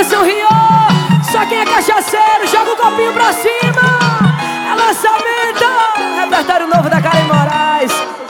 Atenção, Rio! Só quem é cachaceiro, joga o copinho pra cima! É lançamento! Repertório novo da Karen Moraes.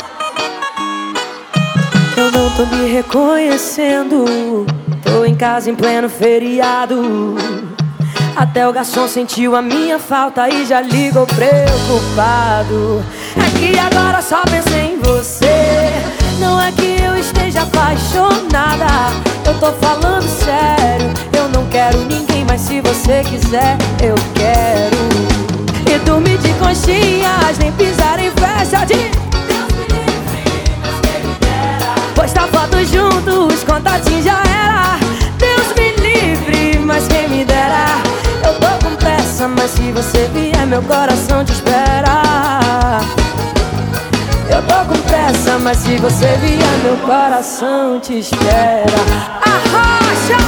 Eu não tô me reconhecendo. Tô em casa em pleno feriado. Até o garçom sentiu a minha falta e já ligou preocupado. É que agora só pensei em você. Não é que eu esteja apaixonada, eu tô falando sério. Eu não quero ninguém, mas se você quiser, eu quero. E dormir de conchinhas, nem pisar em festa de Deus me livre, mas quem me dera. Postar fotos juntos, contatinho já era. Deus me livre, mas quem me dera. Eu tô com pressa, mas se você vier, meu coração te espera. Eu tô com pressa, mas se você vier, meu coração te espera. Arrocha!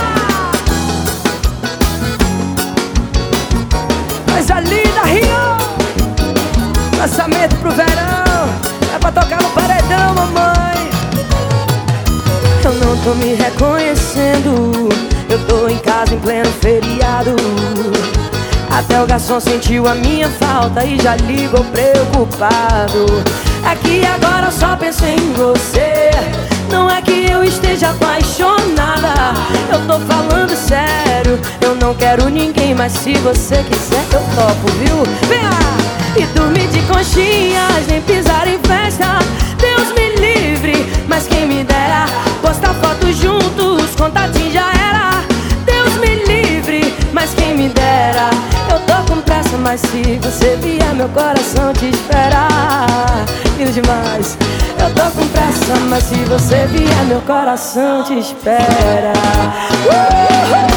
Coisa linda, Rio! Lançamento pro verão, é pra tocar no paredão, mamãe. Eu não tô me reconhecendo. Eu tô em casa em pleno feriado. Até o garçom sentiu a minha falta e já ligou preocupado. É que agora eu só penso em você. Não é que eu esteja apaixonada, eu tô falando sério. Eu não quero ninguém, mas se você quiser, eu topo, viu? Venha! E dormir de conchinhas, nem pisar em festa. Deus me livre, mas quem me dera. Postar fotos juntos, contatinho já era. Deus me livre, mas quem me dera. Eu tô com pressa, mas se você vier, meu coração te espera. Lindo demais. Eu tô com pressa, mas se você vier, meu coração te espera.